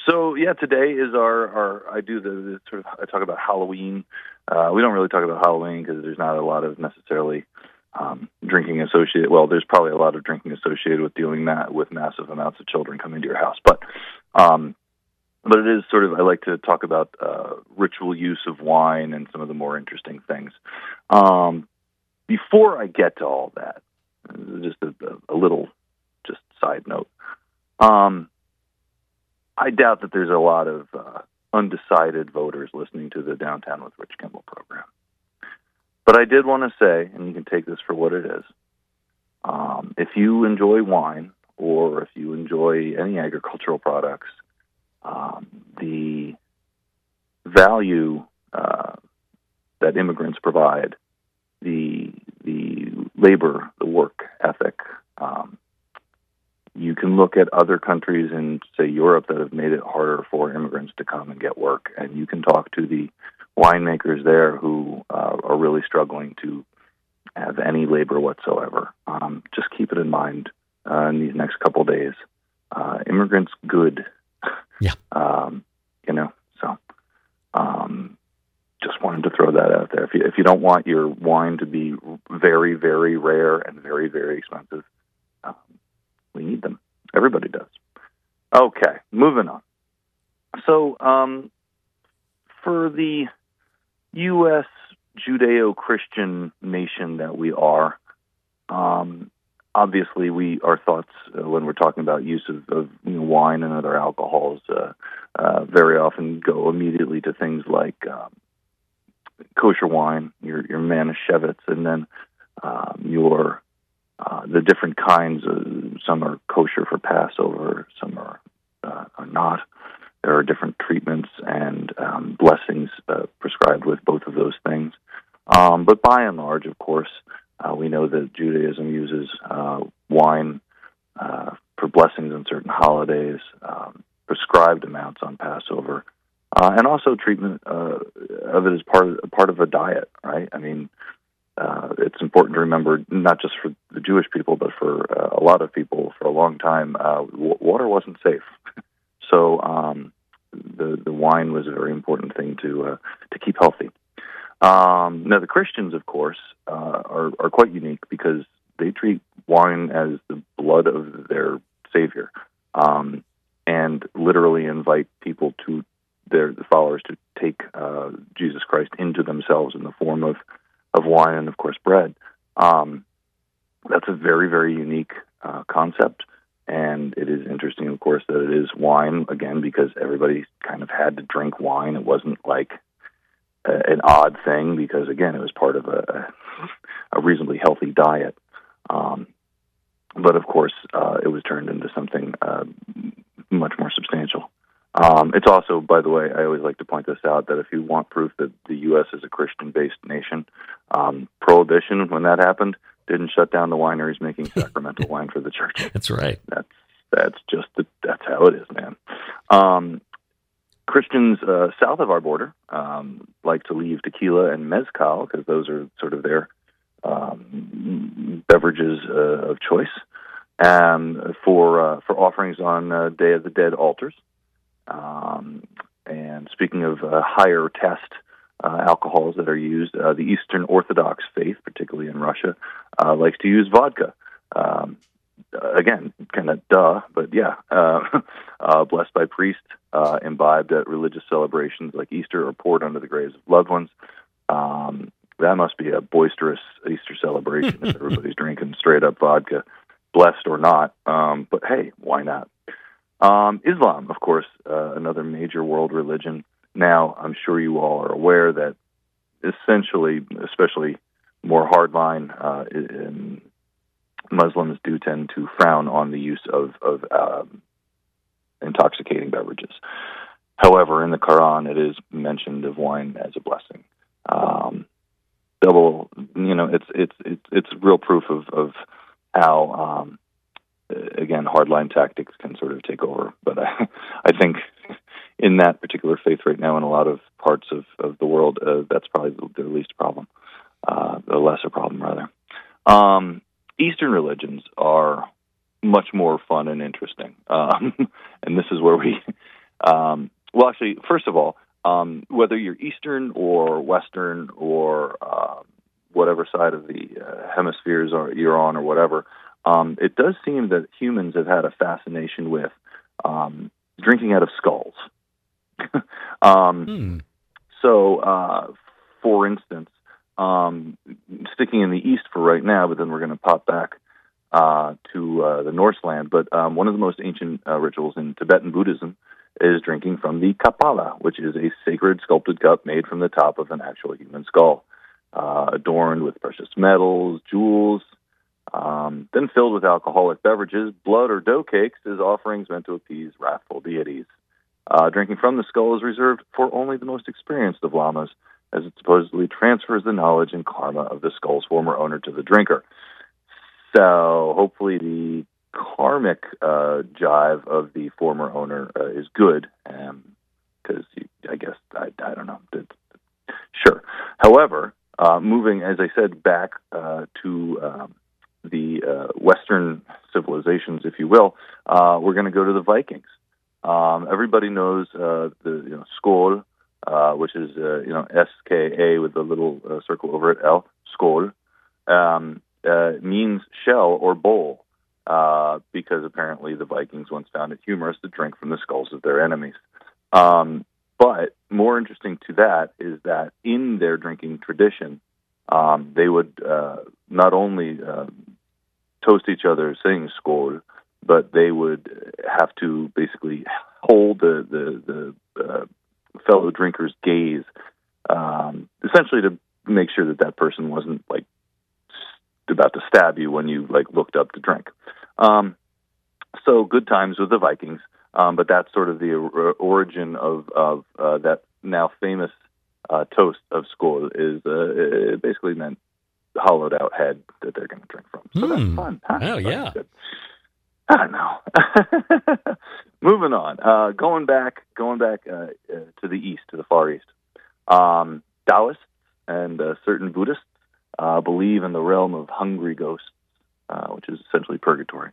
So yeah, today is our I do the sort of I talk about Halloween. We don't really talk about Halloween because there's not a lot of necessarily drinking associated. Well, there's probably a lot of drinking associated with dealing with massive amounts of children coming to your house, but it is sort of, I like to talk about ritual use of wine and some of the more interesting things. Before I get to all that, just a little just side note. I doubt that there's a lot of undecided voters listening to the Downtown with Rich Kimball program. But I did want to say, and you can take this for what it is, if you enjoy wine or if you enjoy any agricultural products, the value that immigrants provide, the labor, the work ethic. You can look at other countries in, say, Europe that have made it harder for immigrants to come and get work, and you can talk to the winemakers there who are really struggling to have any labor whatsoever. Just keep it in mind in these next couple days. Immigrants good. Yeah. Just wanted to throw that out there. If you don't want your wine to be very, very rare and very, very expensive, we need them. Everybody does. Okay, moving on. So, for the U.S. Judeo-Christian nation that we are, obviously, our thoughts when we're talking about use of wine and other alcohols very often go immediately to things like kosher wine, your Manischewitz, and then the different kinds. Some are kosher for Passover, some are not. There are different treatments and blessings prescribed with both of those things. But by and large, of course, we know that Judaism uses wine for blessings on certain holidays, prescribed amounts on Passover, and also treatment of it as part of a diet, right? I mean, it's important to remember, not just for the Jewish people, but for a lot of people for a long time, water wasn't safe. So the wine was a very important thing to keep healthy. Now, the Christians, of course, are quite unique because they treat wine as the blood of their Savior, and literally invite people the followers to take Jesus Christ into themselves in the form of wine and, of course, bread. That's a very, very unique concept, and it is interesting, of course, that it is wine, again, because everybody kind of had to drink wine. It wasn't like an odd thing because, again, it was part of a reasonably healthy diet. But, of course, it was turned into something much more substantial. It's also, by the way, I always like to point this out, that if you want proof that the U.S. is a Christian-based nation, Prohibition, when that happened, didn't shut down the wineries making sacramental wine for the church. That's right. That's how it is, man. Christians south of our border like to leave tequila and mezcal because those are sort of their beverages of choice for offerings on Day of the Dead altars. And speaking of higher test alcohols that are used, the Eastern Orthodox faith, particularly in Russia, likes to use vodka. Again, kind of but yeah, blessed by priests, imbibed at religious celebrations like Easter or poured under the graves of loved ones. That must be a boisterous Easter celebration if everybody's drinking straight up vodka, blessed or not. But hey, why not? Islam, of course, another major world religion. Now, I'm sure you all are aware that essentially, especially more hardline Muslims do tend to frown on the use of intoxicating beverages. However, in the Quran, it is mentioned of wine as a blessing. It's real proof of how again, hardline tactics can sort of take over. But I think in that particular faith right now, in a lot of parts of the world, that's probably the least problem, the lesser problem, rather. Eastern religions are much more fun and interesting. And this is where we Well, actually, first of all, whether you're Eastern or Western or whatever side of the hemispheres you're on or whatever, it does seem that humans have had a fascination with drinking out of skulls. So, for instance, sticking in the East for right now, but then we're going to pop back to the Norseland. But one of the most ancient rituals in Tibetan Buddhism is drinking from the kapala, which is a sacred sculpted cup made from the top of an actual human skull, adorned with precious metals, jewels, then filled with alcoholic beverages, blood or dough cakes as offerings meant to appease wrathful deities. Drinking from the skull is reserved for only the most experienced of lamas, as it supposedly transfers the knowledge and karma of the skull's former owner to the drinker. So hopefully the karmic jive of the former owner is good, because I guess, I don't know. Sure. However, moving, as I said, back to the Western civilizations, if you will, we're going to go to the Vikings. Everybody knows the skål, which is SKA with the little circle over it, L, skål, means shell or bowl, because apparently the Vikings once found it humorous to drink from the skulls of their enemies. But more interesting to that is that in their drinking tradition, they would not only toast each other saying skål, but they would have to basically hold the fellow drinker's gaze, essentially to make sure that person wasn't like about to stab you when you looked up to drink. So good times with the Vikings, but that's sort of the origin of that now famous toast of skål. Is it basically meant hollowed out head that they're going to drink from. So that's fun. Oh, yeah. Good. I don't know. Moving on. Going back to the east, to the Far East. Taoists and certain Buddhists believe in the realm of hungry ghosts, which is essentially purgatory.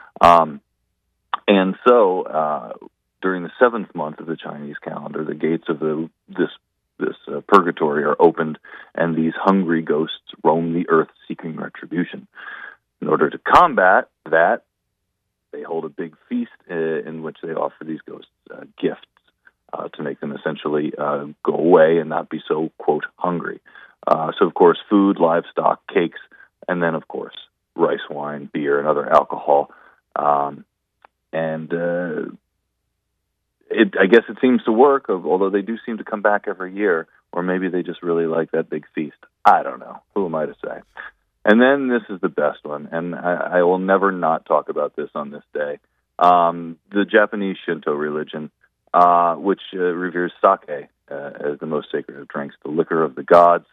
And so during the 7th month of the Chinese calendar, the gates of this purgatory are opened, and these hungry ghosts roam the earth seeking retribution. In order to combat that, they hold a big feast in which they offer these ghosts gifts to make them essentially go away and not be so, quote, hungry. So, of course, food, livestock, cakes, and then, of course, rice wine, beer, and other alcohol. I guess it seems to work, although they do seem to come back every year, or maybe they just really like that big feast. I don't know. Who am I to say? And then this is the best one, and I will never not talk about this on this day. The Japanese Shinto religion, which reveres sake as the most sacred of drinks, the liquor of the gods.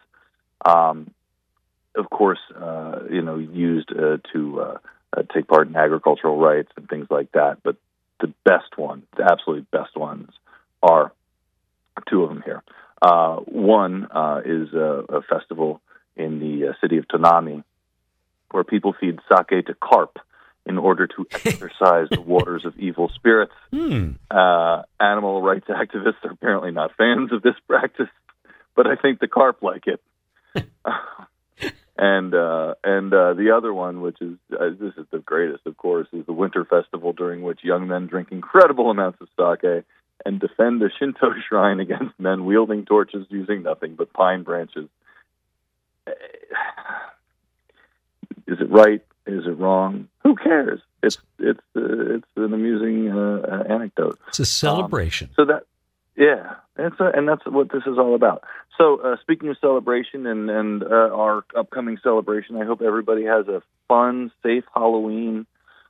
Of course, used to take part in agricultural rites and things like that. But the best one, the absolute best ones, are two of them here. One is a festival in the city of Tonami, where people feed sake to carp in order to exorcise the waters of evil spirits. Animal rights activists are apparently not fans of this practice, but I think the carp like it. And the other one, which is this is the greatest, of course, is the winter festival, during which young men drink incredible amounts of sake and defend a Shinto shrine against men wielding torches using nothing but pine branches. Is it right? Is it wrong? Who cares? It's an amusing anecdote. It's a celebration. And that's what this is all about. So speaking of celebration and our upcoming celebration, I hope everybody has a fun, safe Halloween.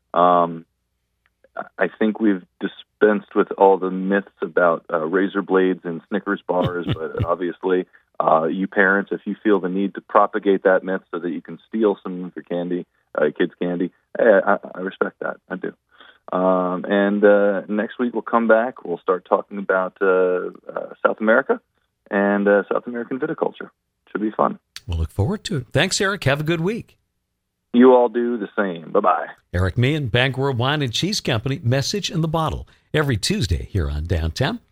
I think we've dispensed with all the myths about razor blades and Snickers bars, but obviously, you parents, if you feel the need to propagate that myth so that you can steal some of your candy, kids' candy, I respect that. I do. And next week we'll come back. We'll start talking about South America and South American viticulture. Should be fun. We'll look forward to it. Thanks, Eric. Have a good week. You all do the same. Bye-bye. Eric Meehan, Bangor Wine and Cheese Company, Message in the Bottle. every Tuesday here on Downtown.